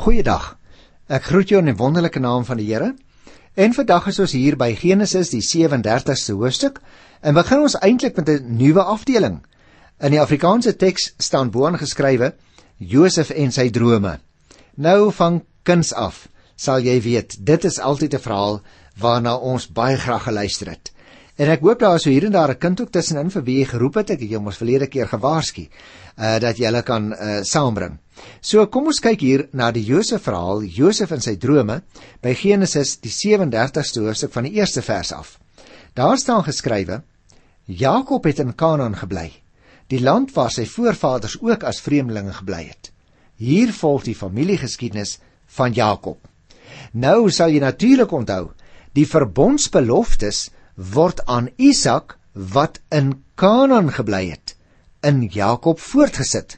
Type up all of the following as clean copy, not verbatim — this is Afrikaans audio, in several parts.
Goeiedag, ek groet jou in die wonderlike naam van die Here, en vandag is ons hier by Genesis die 37ste hoofstuk, en begin ons eintlik met 'n nuwe afdeling. In die Afrikaanse teks staan boaan geskrywe, Josef en sy drome. Nou van kinds af, sal jy weet, dit is altyd 'n verhaal waarna ons baie graag geluister het. En ek hoop daar is so hier en daar 'n kind ook tussenin vir wie jy geroep het, ek het jou mos verlede keer gewaarsku, dat jy hulle kan saambring. So kom ons kyk hier na die Josef verhaal, Josef en sy drome, by Genesis die 37ste hoofstuk van die eerste vers af. Daar staan geskrywe, Jakob het in Kanaan gebly, die land waar sy voorvaders ook as vreemdelinge gebly het. Hier volg die familiegeskiedenis van Jakob. Nou sal jy natuurlik onthou, die verbondsbeloftes word aan Isak, wat in Kanaan gebly het, in Jakob voortgesit,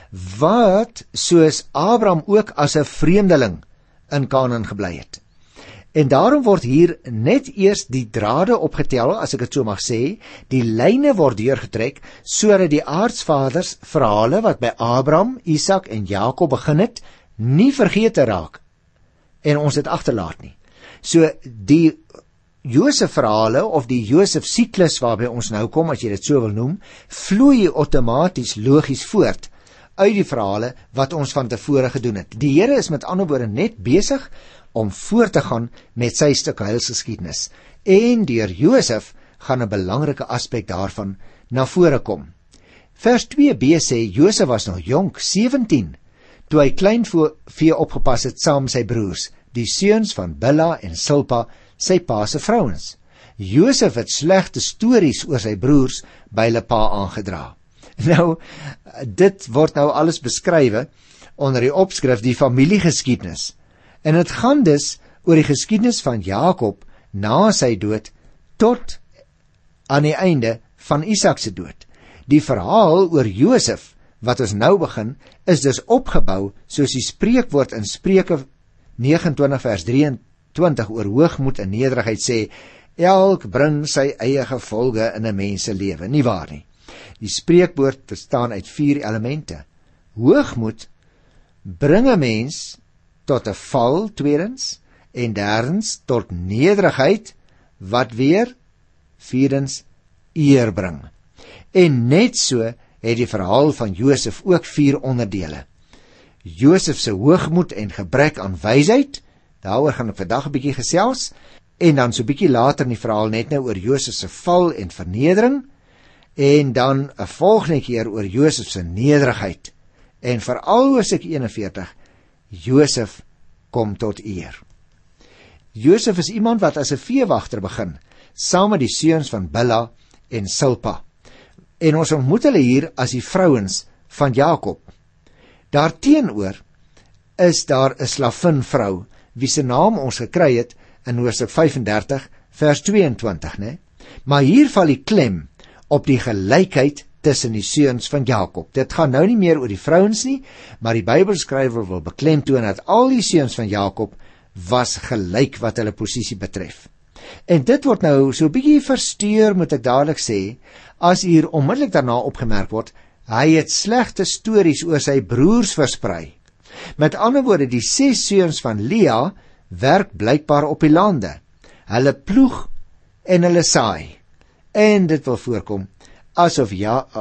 wat soos Abraham ook as 'n vreemdeling in Kanaan gebly het. En daarom word hier net eers die drade opgetel, as ek dit so mag sê, die lyne word deurgetrek, sodat die aartsvaders verhale wat by Abraham, Isak en Jakob begin het, nie vergeet raak, en ons dit agterlaat nie. So die Josef verhale, of die Josef siklus waarby ons nou kom, as jy dit so wil noem, vloei outomaties logies voort uit die verhale wat ons van tevore gedoen het. Die Here is met ander woorde net besig om voort te gaan met sy stuk heilsgeskiedenis. En deur Josef gaan 'n belangrike aspek daarvan na vore kom. Vers 2b sê, Josef was nog jonk, 17, toe hy kleinvee opgepas het saam met sy broers, die seuns van Bilha en Silpa, sy pa se vrouens. Josef het slegte stories oor sy broers by hulle pa aangedra. Nou, dit word nou alles beskrywe onder die opskrif die familiegeskiedenis. En dit gaan dus oor die geskiedenis van Jakob na sy dood tot aan die einde van Isak se dood. Die verhaal oor Josef wat ons nou begin, is dus opgebou soos die spreekwoord in Spreuke 29 vers 23 oor hoogmoed en nederigheid sê, elk bring sy eie gevolge in 'n mens se lewe, nie waar nie. Die spreekwoord bestaan uit 4 elemente. Hoogmoed bring 'n mens tot 'n val, tweedens, en derdens tot nederigheid, wat weer vierdens eer bring. En net so het die verhaal van Josef ook 4 onderdele. Josef se hoogmoed en gebrek aan wysheid, daaroor gaan ek vandag 'n bietjie gesels, en dan so 'n bietjie later in die verhaal net nou oor Josef se val en vernedering, en dan 'n volgende keer oor Josef se nederigheid, en veral hoofstuk 41, Josef kom tot eer. Josef is iemand wat as 'n veewagter begin, saam met die seuns van Bilha en Silpa, en ons ontmoet hulle hier as die vrouens van Jakob. Daarteenoor is daar 'n slavinvrou, wie se naam ons gekry het in hoofstuk 35 vers 22, né? Maar hier val die klem op die gelykheid tussen die seuns van Jakob. Dit gaan nou nie meer oor die vrouens nie, maar die Bybelskrywer wil beklemtoon dat al die seuns van Jakob was gelyk wat hulle posisie betref. En dit word nou so 'n bietjie versteur, moet ek dadelik sê, as hier onmiddellik daarna opgemerk word, hy het slegte stories oor sy broers versprei. Met ander woorde, die 6 seuns van Lea werk blykbaar op die lande. Hulle ploeg en hulle saai. En dit wil voorkom asof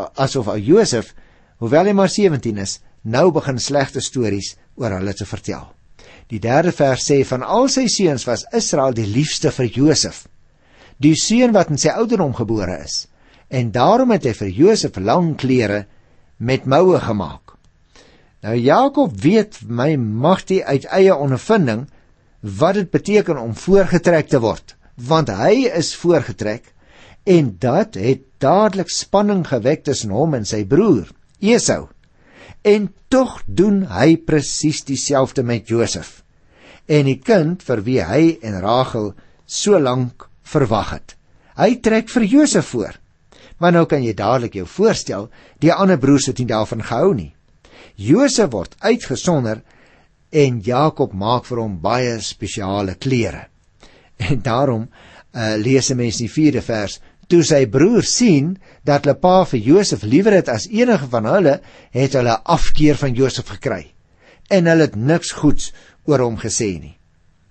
Josef, hoewel hy maar 17 is, nou begin slegte stories oor hulle te vertel. Die 3de vers sê, van al sy seuns was Israel die liefste vir Josef, die seun wat in sy ouderdom gebore is, en daarom het hy vir Josef lang klere met moue gemaak. Nou Jakob weet my magtig uit eie ondervinding wat dit beteken om voorgetrek te word, want hy is voorgetrek, en dat het dadelik spanning gewek tussen hom en sy broer, Esau. En tog doen hy presies dieselfde met Josef, en die kind vir wie hy en Rachel so lank verwag het. Hy trek vir Josef voor, maar nou kan jy dadelik jou voorstel, die ander broers het nie daarvan gehou nie. Josef word uitgesonder, en Jakob maak vir hom baie spesiale klere. En daarom lees 'n mens in die 4de vers, toe sy broers sien dat hulle pa vir Josef liewer het as enige van hulle, het hulle afkeer van Josef gekry. en hulle het niks goeds oor hom gesê nie.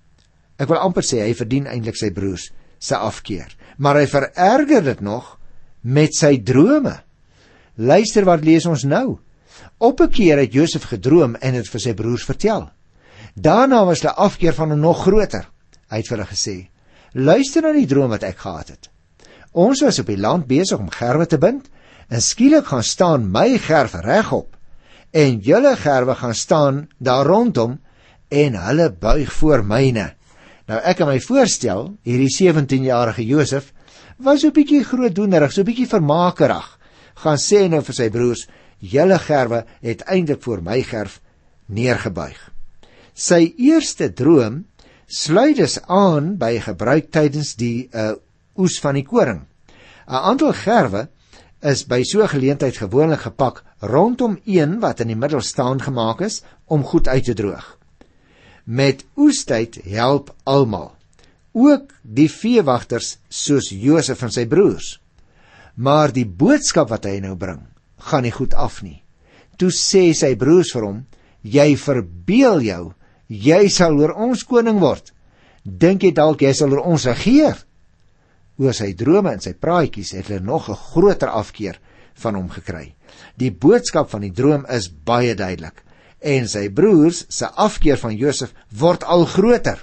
Ek wil amper sê, hy verdien eintlik sy broers se afkeer, maar hy vererger dit nog met sy drome. Luister, wat lees ons nou? Op 'n keer het Josef gedroom en het vir sy broers vertel. Daarna was die afkeer van hom nog groter. Hy het vir hulle gesê, luister na die droom wat ek gehad het. Ons was op die land besig om gerwe te bind, en skielik gaan staan my gerf regop, en julle gerwe gaan staan daar rondom, en hulle buig voor myne. Nou ek kan my voorstel, hierdie 17-jarige Josef was so 'n bietjie grootdoenerig, so 'n bietjie vermakerig, gaan sê nou vir sy broers, julle gerwe het eintlik voor my gerf neergebuig. Sy eerste droom sluit dus aan by gebruik tydens die oes van die koring. 'n Aantal gerwe is by so 'n geleentheid gewoonlik gepak rondom een wat in die middel staan gemaak is om goed uit te droog. Met oestyd help almal, ook die veewagters soos Josef en sy broers. Maar die boodskap wat hy nou bring, gaan nie goed af nie. Toe sê sy broers vir hom, jy verbeel jou, jy sal oor ons koning word. Dink jy dalk jy sal oor ons regeer? Oor sy drome en sy praatjies het hulle nog 'n groter afkeer van hom gekry. Die boodskap van die droom is baie duidelik, en sy broers se afkeer van Josef word al groter.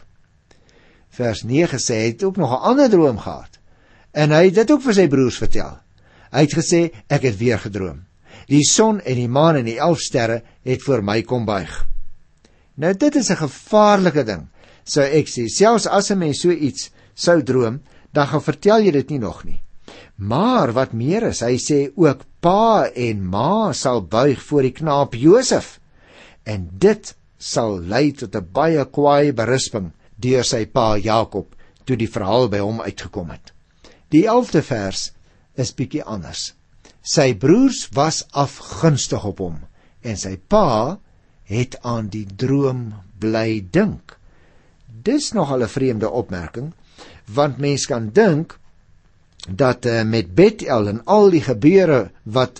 Vers 9 sê hy het ook nog 'n ander droom gehad, en hy het dit ook vir sy broers vertel. Hy het gesê, ek het weer gedroom. Die son en die maan en die 11 sterre het voor my kom buig. Nou dit is 'n gevaarlike ding, sou ek sê. Selfs as 'n mens so iets sou droom, dan gaan vertel jy dit nie nog nie. Maar wat meer is, hy sê ook pa en ma sal buig voor die knaap Josef, en dit sal lei tot 'n baie kwaai berisping deur sy pa Jakob, toe die verhaal by hom uitgekom het. Die 11de vers is bietjie anders. Sy broers was afgunstig op hom, en sy pa het aan die droom bly dink. Dis nogal 'n vreemde opmerking, want mens kan dink dat met Bethel en al die gebeure wat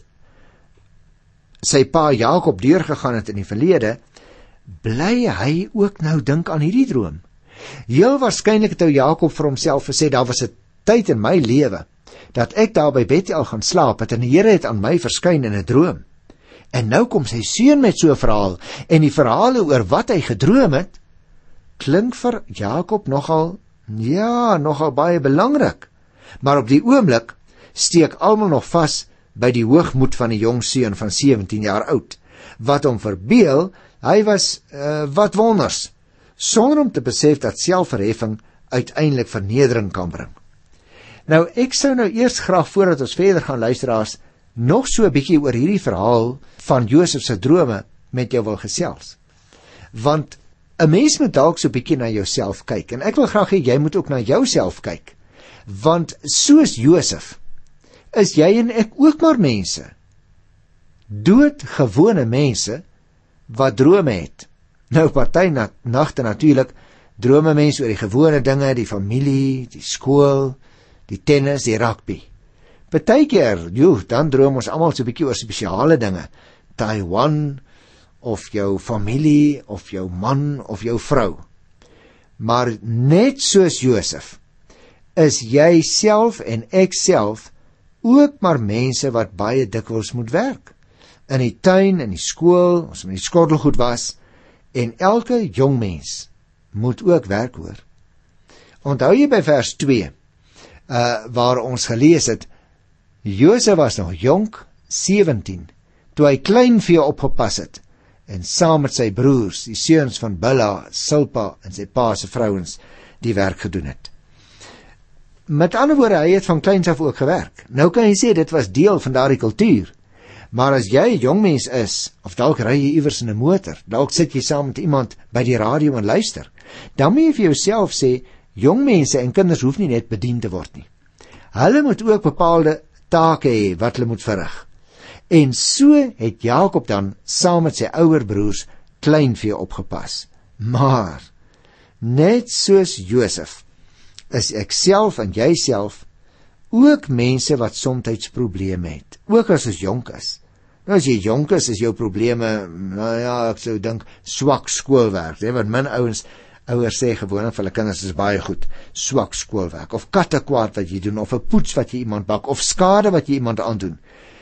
sy pa Jakob deurgegaan het in die verlede, bly hy ook nou dink aan hierdie droom. Heel waarskynlik het ou Jakob vir homself gesê, daar was 'n tyd in my lewe dat ek daar by Bethel gaan slaap het, en die Here het aan my verskyn in 'n droom. En nou kom sy seun met so 'n verhaal, en die verhale oor wat hy gedroom het, klink vir Jakob nogal baie belangrik. Maar op die oomblik steek almal nog vas by die hoogmoed van die jong seun van 17 jaar oud, wat hom verbeel, hy was wat wonders, sonder om te besef dat selfverheffing uiteindelik vernedering kan bring. Nou, ek sou nou eers graag, voordat ons verder gaan luisteraars, nog so 'n bietjie oor hierdie verhaal van Josef se drome met jou wil gesels. Want 'n mens moet dalk so 'n bietjie na jouself kyk, en ek wil graag hê jy moet ook na jouself kyk. Want soos Josef is jy en ek ook maar mense, doodgewone mense wat drome het. Nou, party nagte natuurlik drome mense oor die gewone dinge, die familie, die skool, die tennis, die rugby. Partykeer, dan droom ons almal so 'n bietjie oor spesiale dinge, Taiwan, of jou familie, of jou man, of jou vrou. Maar net soos Josef, is jy self en ek self ook maar mense wat baie dikwels moet werk. In die tuin, in die skool, ons moet die skottelgoed was, en elke jong mens moet ook werk, hoor. Onthou jy by vers 2, waar ons gelees het, Josef was nog jonk, 17, toe hy kleinvee opgepas het, en saam met sy broers, die seuns van Bilha, Silpa en sy pa se vrouens, die werk gedoen het. Met ander woorde, hy het van kleins af ook gewerk. Nou kan jy sê, dit was deel van daardie kultuur. Maar as jy 'n jong mens is, of dalk ry jy iewers in 'n motor, dalk sit jy saam met iemand by die radio en luister, dan moet jy vir jouself sê, jong mense en kinders hoef nie net bedien te word nie. Hulle moet ook bepaalde take hê wat hulle moet verrig. En so het Jakob dan saam met sy ouer broers kleinvee opgepas. Maar net soos Josef is ek self en jy self ook mense wat soms probleme het, ook as ons jonk is. Nou as jy jonk is jou probleme, nou ja, ek sou dink swak skoolwerk, want min ouers sê gewoonlik vir hulle kinders is baie goed, swak skoolwerk, of kattekwaad wat jy doen, of 'n poets wat jy iemand bak, of skade wat jy iemand aandoen.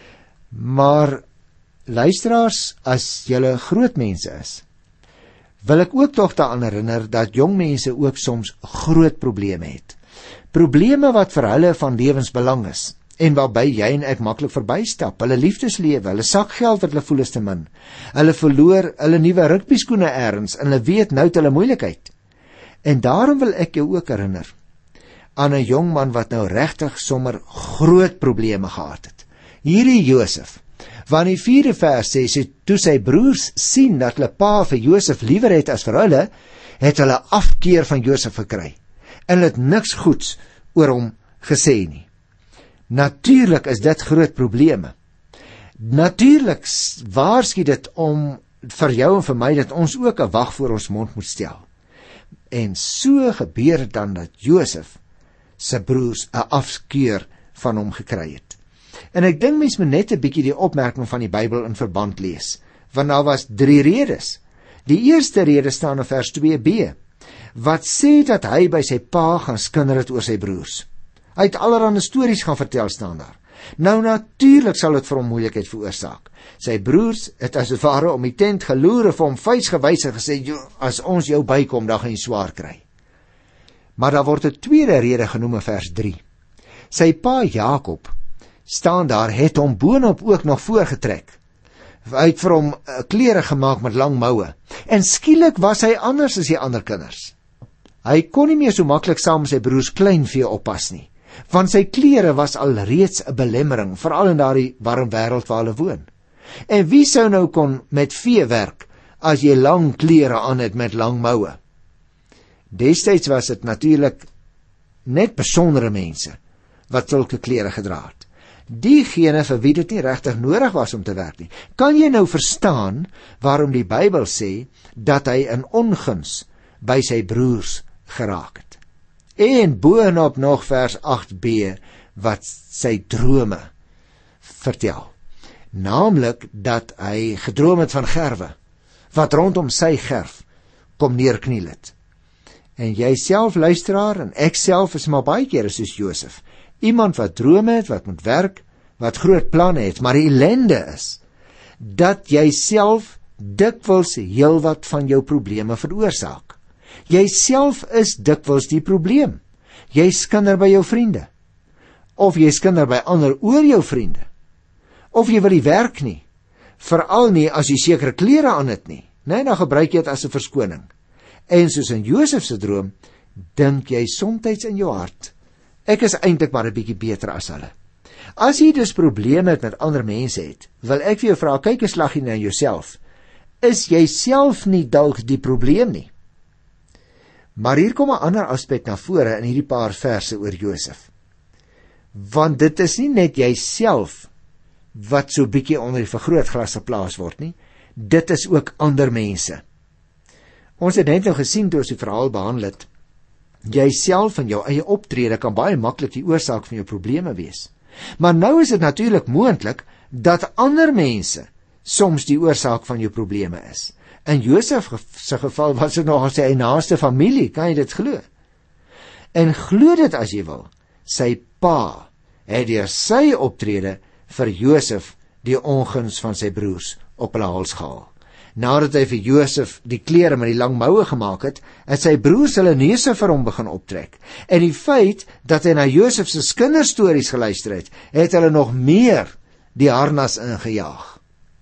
Maar luisteraars, as julle groot mense is, wil ek ook tog daaraan herinner dat jong mense ook soms groot probleme het. Probleme wat vir hulle van lewensbelang is, en waarby jy en ek maklik verbystap. Hulle liefdeslewe, hulle sakgeld wat hulle voel is te min. Hulle verloor hulle nuwe rugbyskoene ergens, en hulle weet nou het hulle moeilikheid. En daarom wil ek jou ook herinner aan 'n jong man wat nou regtig sommer groot probleme gehad het. Hierdie Josef, want die 4de vers sê, toe sy broers sien dat hulle pa vir Josef liewer het as vir hulle, het hulle afkeer van Josef gekry, en hulle het niks goeds oor hom gesê nie. Natuurlik is dit groot probleme. Natuurlik waarsku dit om vir jou en vir my dat ons ook 'n wag voor ons mond moet stel. En so gebeur dit dan dat Josef se broers 'n afkeer van hom gekry het. En ek dink mens moet net 'n bietjie die opmerking van die Bybel in verband lees, want daar was 3 redes. Die eerste rede staan in vers 2b, wat sê dat hy by sy pa gaan skinder het oor sy broers. Hy het allerlei stories gaan vertel, staan daar. Nou natuurlik sal dit vir hom moeilikheid veroorsaak. Sy broers het as het ware om die tent geloer en vir hom vuis gewys en gesê, as ons jou bykom, dan gaan jy swaar kry. Maar daar word 'n tweede rede genoem in vers 3. Sy pa Jakob, staan daar, het hom boonop ook nog voorgetrek. Hy het vir hom klere gemaak met lang moue. En skielik was hy anders as die ander kinders. Hy kon nie meer so maklik saam met sy broers kleinvee oppas nie, want sy klere was al reeds 'n belemmering, veral in daardie warm wêreld waar hulle woon. En wie sou nou kon met vee werk as jy lang klere aan het met lang moue? Destyds was dit natuurlik net besondere mense wat sulke klere gedra het. Diegene vir wie dit nie regtig nodig was om te werk nie. Kan jy nou verstaan waarom die Bybel sê dat hy in onguns by sy broers geraak het? En boonop nog vers 8b wat sy drome vertel. Naamlik dat hy gedroom het van gerwe wat rondom sy gerf kom neerkniel het. En jy self, luisteraar, en ek self is maar baie keer soos Josef. Iemand wat drome het, wat moet werk, wat groot planne het, maar die ellende is dat jy self dikwels heelwat van jou probleme veroorsaak. Jy self is dikwels die probleem. Jy skinder by jou vriende, of jy skinder by ander oor jou vriende, of jy wil nie werk nie, veral nie as jy sekere klere aan het nie, nee, dan gebruik jy dit as 'n verskoning. En soos in Josef se droom, dink jy soms in jou hart, ek is eintlik maar 'n bietjie beter as hulle. As jy dus probleme met ander mense het, wil ek vir jou vra, kyk 'n slaggie na jouself. Is jy self nie dalk die probleem nie? Maar hier kom 'n ander aspek na vore in hierdie paar verse oor Josef. Want dit is nie net jouself wat so bietjie onder die vergrootglas geplaas word nie, dit is ook ander mense. Ons het net nou gesien toe ons die verhaal behandel het, jouself en jou eie optrede kan baie maklik die oorsaak van jou probleme wees. Maar nou is dit natuurlik moontlik dat ander mense soms die oorsaak van jou probleme is. In Josef se geval was dit nog sy naaste familie, kan jy dit glo? En glo dit as jy wil, sy pa het deur sy optrede vir Josef die onguns van sy broers op hulle hals gehaal. Nadat hy vir Josef die klere met die lang moue gemaak het, het sy broers hulle neuse vir hom begin optrek. En die feit dat hy na Josef se kinderstories geluister het, het hulle nog meer die harnas ingejaag.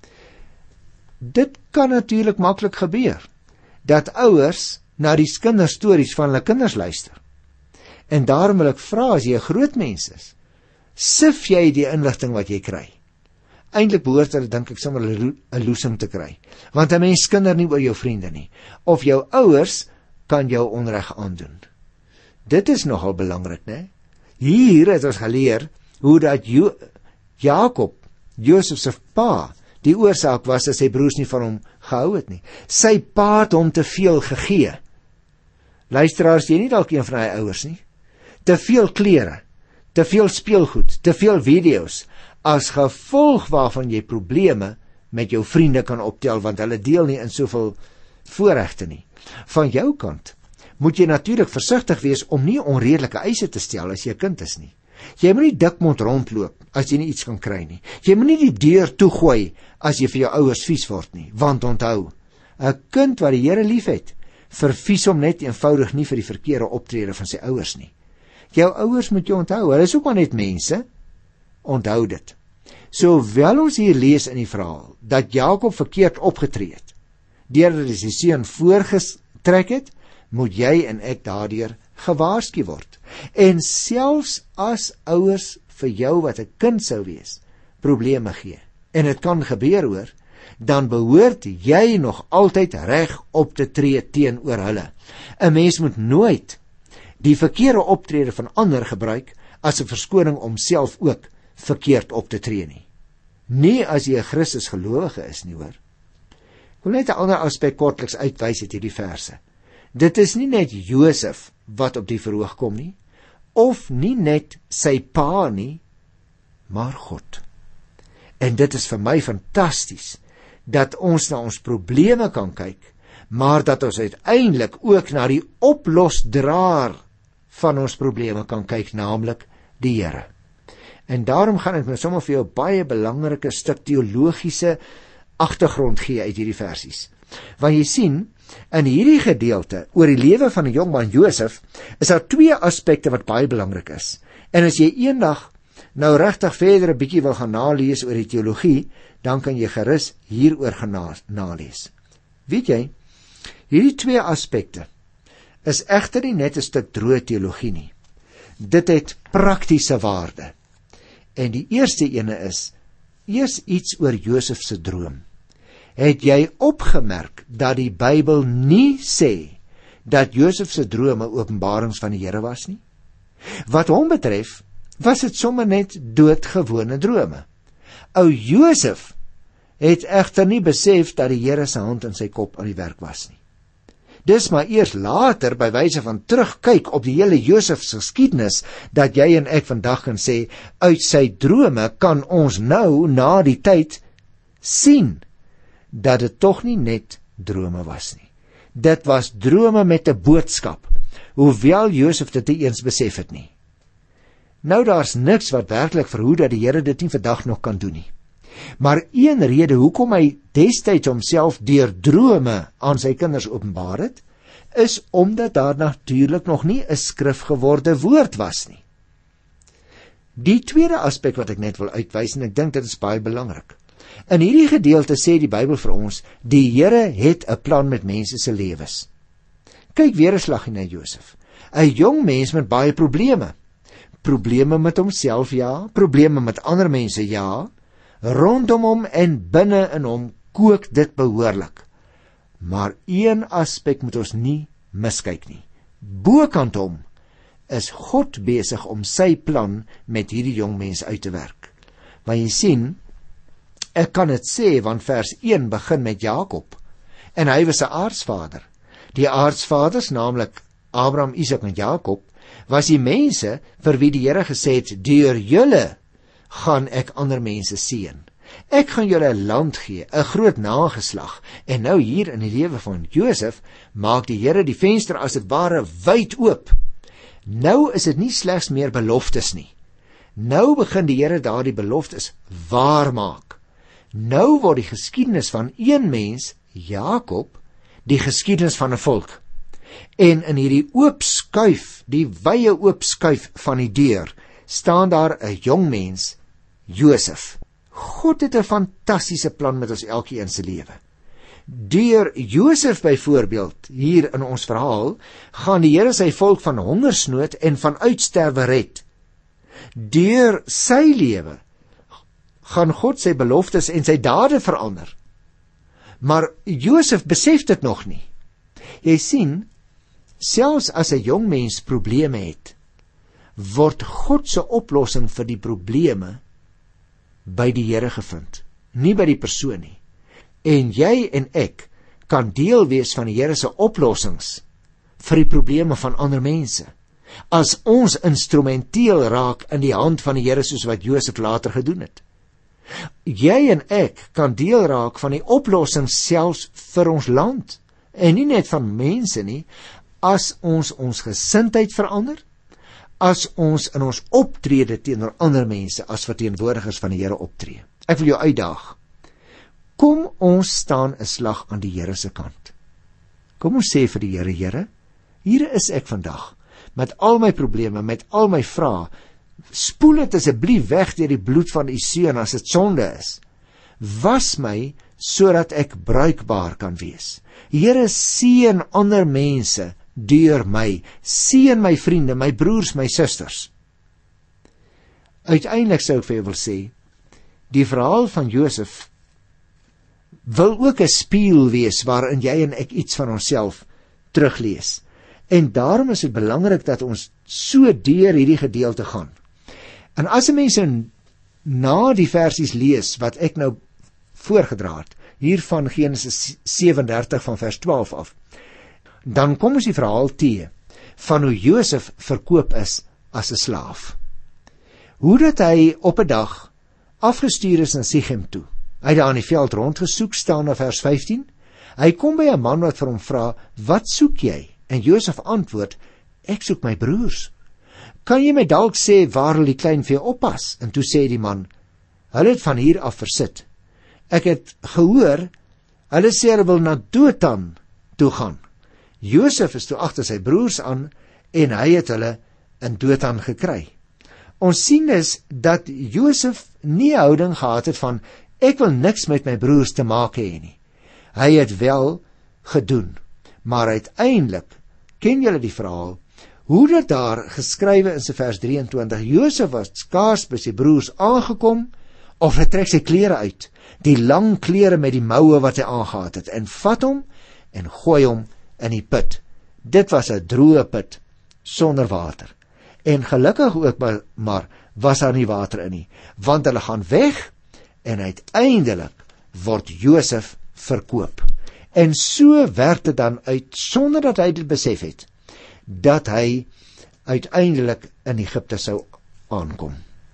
Dit kan natuurlik maklik gebeur, dat ouers na die kinderstories van hulle kinders luister. En daarom wil ek vra, as jy 'n groot mens is, sif jy die inligting wat jy kry? Eintlik behoort hulle, dink ek, sommer 'n loosing te kry, want 'n mens skinder nie oor jou vriende nie, of jou ouers kan jou onreg aandoen. Dit is nogal belangrik, né? Hier het ons geleer hoe dat Jakob, Josef se pa, die oorsaak was dat sy broers nie van hom gehou het nie. Sy pa het hom te veel gegee. Luisteraars, jy nie dalk een van hy ouers nie. Te veel klere, te veel speelgoed, te veel video's. as gevolg waarvan jy probleme met jou vriende kan optel, want hulle deel nie in soveel voorregte nie. Van jou kant moet jy natuurlik versigtig wees om nie onredelike eise te stel as jy 'n kind is nie. Jy moet nie dikmond rondloop as jy nie iets kan kry nie. Jy moet nie die deur toegooi as jy vir jou ouers vies word nie, want onthou, 'n kind wat die Here liefhet, vervies hom net eenvoudig nie vir die verkeerde optrede van sy ouers nie. Jou ouers moet jy onthou, hulle is ook maar net mense. Onthou dit. Sowel ons hier lees in die verhaal dat Jakob verkeerd opgetree het, deurdat hy sy seun voorgetrek het, moet jy en ek daardeur gewaarsku word. En selfs as ouers vir jou wat 'n kind sou wees, probleme gee, en dit kan gebeur hoor, dan behoort jy nog altyd reg op te tree teenoor hulle. 'n Mens moet nooit die verkeerde optrede van ander gebruik as 'n verskoning om self ook verkeerd op te tree nie. Nie as jy 'n Christus gelowige is nie hoor. Ek wil net 'n ander aspek kortliks uitwys uit hierdie verse. Dit is nie net Josef wat op die verhoog kom nie, of nie net sy pa nie, maar God. En dit is vir my fantasties, dat ons na ons probleme kan kyk, maar dat ons uiteindelik ook na die oplosdraer van ons probleme kan kyk, naamlik die Here. En daarom gaan ek nou sommer vir jou baie belangrike stuk teologiese agtergrond gee uit hierdie versies. Want jy sien, in hierdie gedeelte oor die lewe van die jongman Josef, is daar twee aspekte wat baie belangrik is. En as jy eendag nou regtig verder 'n bietjie wil gaan nalees oor die teologie, dan kan jy gerus hieroor gaan nalees. Weet jy, hierdie twee aspekte is egter nie net 'n stuk droë teologie nie. Dit het praktiese waarde. En die eerste ene is eers iets oor Josef se droom. Het jy opgemerk dat die Bybel nie sê dat Josef se drome openbarings van die Here was nie? Wat hom betref, was dit sommer net doodgewone drome. Ou Josef het egter nie besef dat die Here se hand in sy kop aan die werk was nie. Dis maar eers later, by wyse van terugkyk op die hele Josef se geskiedenis, dat jy en ek vandag kan sê, uit sy drome kan ons nou, na die tyd, sien dat dit tog nie net drome was nie. Dit was drome met 'n boodskap, hoewel Josef dit nie eens besef het nie. Nou daar's niks wat werklik verhoed dat die Here dit nie vandag nog kan doen nie. Maar een rede hoekom hy destyds homself deur drome aan sy kinders openbaar het, is omdat daar natuurlik nog nie 'n skrifgeworde woord was nie. Die tweede aspek wat ek net wil uitwys, en ek dink dit is baie belangrik. In hierdie gedeelte sê die Bybel vir ons, die Here het 'n plan met mense se lewens. Kyk weer 'n slaggie na Josef. 'n Jong mens met baie probleme. Probleme met homself, ja, probleme met ander mense, ja. Rondom hom en binne in hom kook dit behoorlik. Maar een aspek moet ons nie miskyk nie. Bokant hom is God besig om sy plan met hierdie jong mens uit te werk. Want jy sien, ek kan dit sê, want vers 1 begin met Jakob, en hy was 'n aardsvader. Die aardsvaders, naamlik Abraham, Isak en Jakob, was die mense vir wie die Here gesê het, deur julle gaan ek ander mense seën. Ek gaan julle 'n land gee, 'n groot nageslag. En nou hier in die lewe van Josef, maak die Here die venster as dit ware wyd oop. Nou is dit nie slegs meer beloftes nie. Nou begin die Here daardie beloftes waarmaak. Nou word die geskiedenis van een mens, Jakob, die geskiedenis van 'n volk. En in hierdie oopskuif, die wye oopskuif van die deur, staan daar 'n jong mens, Josef. God het 'n fantastiese plan met ons elkeen se lewe. Deur Josef byvoorbeeld, hier in ons verhaal, gaan die Here sy volk van hongersnood en van uitsterwe red. Deur sy lewe gaan God sy beloftes en sy dade verander. Maar Josef besef dit nog nie. Jy sien, selfs as 'n jong mens probleme het, word God se oplossing vir die probleme by die Here gevind, nie by die persoon nie. En jy en ek kan deel wees van die Here se oplossings vir die probleme van ander mense, as ons instrumenteel raak in die hand van die Here, soos wat Josef later gedoen het. Jy en ek kan deel raak van die oplossing selfs vir ons land. En nie net van mense nie, as ons gesindheid verander, as ons in ons optrede teenoor ander mense as verteenwoordigers van die Here optree. Ek wil jou uitdaag. Kom ons staan 'n slag aan die Here se kant. Kom ons sê vir die Here, Here, hier is ek vandag, met al my probleme, met al my vrae. Spoel dit asseblief weg deur die bloed van u seun as dit sonde is. Was my sodat ek bruikbaar kan wees. Here, seën ander mense deur my. Seën my vriende, my broers, my susters. Uiteindelik sou ek vir jou wil sê, die verhaal van Josef wil ook 'n spieël wees waarin jy en ek iets van onsself teruglees. En daarom is dit belangrik dat ons so deur hierdie gedeelte gaan. En as 'n mens na die versies lees wat ek nou voorgedra het, hier van Genesis 37 van vers 12 af, dan kom ons die verhaal te van hoe Josef verkoop is as 'n slaaf. Hoe dat hy op 'n dag afgestuur is na Sichem toe. Hy het daar in die veld rondgesoek, staan na vers 15. Hy kom by 'n man wat vir hom vra, "Wat soek jy?" En Josef antwoord, "Ek soek my broers. Kan jy my dalk sê waar hulle die klein vee oppas?" En toe sê die man, "Hulle het van hier af versit. Ek het gehoor, hulle sê hulle wil na Dothan toe gaan." Josef is toe agter sy broers aan en hy het hulle in Dothan gekry. Ons sien dus dat Josef nie 'n houding gehad het van, "Ek wil niks met my broers te maak hê nie." Hy het wel gedoen, maar uiteindelik ken julle die verhaal, hoe dit daar geskrywe is in vers 23, Josef was skaars by sy broers aangekom, of hy trek sy klere uit, die lang klere met die moue wat hy aangehad het, en vat hom en gooi hom in die put. Dit was 'n droë put, sonder water. En gelukkig ook maar was daar nie water in nie, want hulle gaan weg, en uiteindelik word Josef verkoop. En so werk dit dan uit, sonder dat hy dit besef het, dat hy uiteindelik in Egipte sou aankom.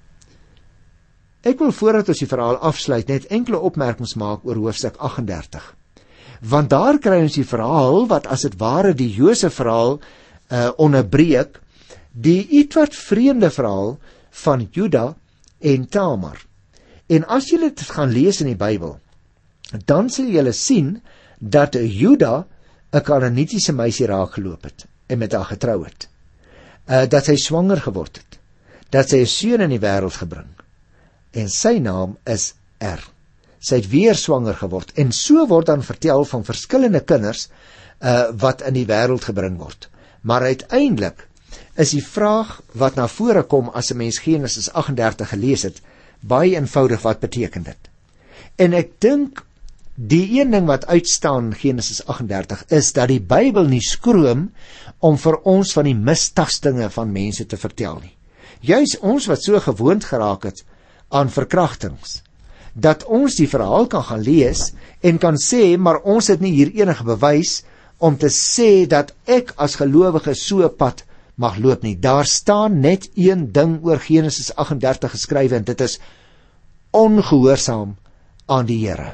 Ek wil voordat ons die verhaal afsluit net enkele opmerkings maak oor hoofstuk 38. Want daar kry ons die verhaal wat as dit ware die Josef verhaal onderbreek, die ietwat vreemde verhaal van Juda en Tamar. En as julle dit gaan lees in die Bybel, dan sal julle sien dat Juda 'n Kanaanitiese meisie raakgeloop het en met haar getrou het. Dat sy swanger geword het, dat sy 'n seun in die wêreld gebring. En sy naam is Sy het weer swanger geword. En so word dan vertel van verskillende kinders wat in die wêreld gebring word. Maar uiteindelik is die vraag wat na vore kom as 'n mens Genesis 38 gelees het, baie eenvoudig, wat beteken dit? En ek dink die een ding wat uitstaan in Genesis 38 is dat die Bybel nie skroom om vir ons van die mistastinge van mense te vertel nie. Juis ons wat so gewoond geraak het aan verkrachtings, dat ons die verhaal kan gaan lees en kan sê, maar ons het nie hier enige bewys om te sê dat ek as gelowige so 'n pad mag loop nie. Daar staan net een ding oor Genesis 38 geskrywe, en dit is ongehoorsaam aan die Here.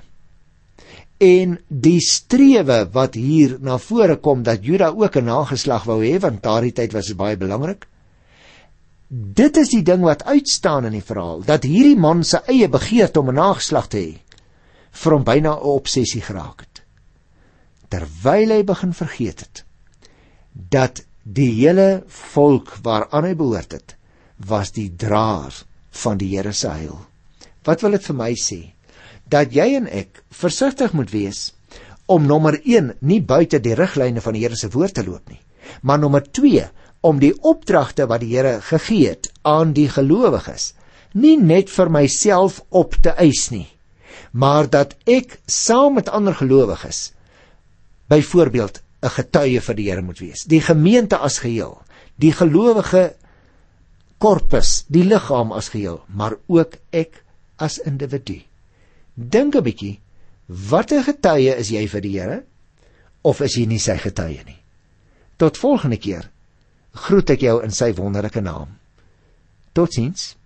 En die strewe wat hier na vore kom, dat Juda ook 'n nageslag wou hê, want daardie tyd was dit baie belangrik. Dit is die ding wat uitstaan in die verhaal, dat hierdie man se eie begeerte om 'n nageslag te hê, vir hom byna 'n obsessie geraak het. Terwyl hy begin vergeet het, dat die hele volk waaraan hy behoort het, was die draer van die Here se heil. Wat wil dit vir my sê? Dat jy en ek versigtig moet wees om nommer 1 nie buite die riglyne van die Here se woord te loop nie, maar nommer 2 om die opdragte wat die Here gegee het aan die gelowiges nie net vir myself op te eis nie, maar dat ek saam met ander gelowiges byvoorbeeld 'n getuie vir die Here moet wees, die gemeente as geheel, die gelowige korpus, die liggaam as geheel, maar ook ek as individu. Dink 'n bietjie, watter getuie is jy vir die Here, of is jy nie sy getuie nie? Tot volgende keer groet ek jou in sy wonderlike naam. Totsiens.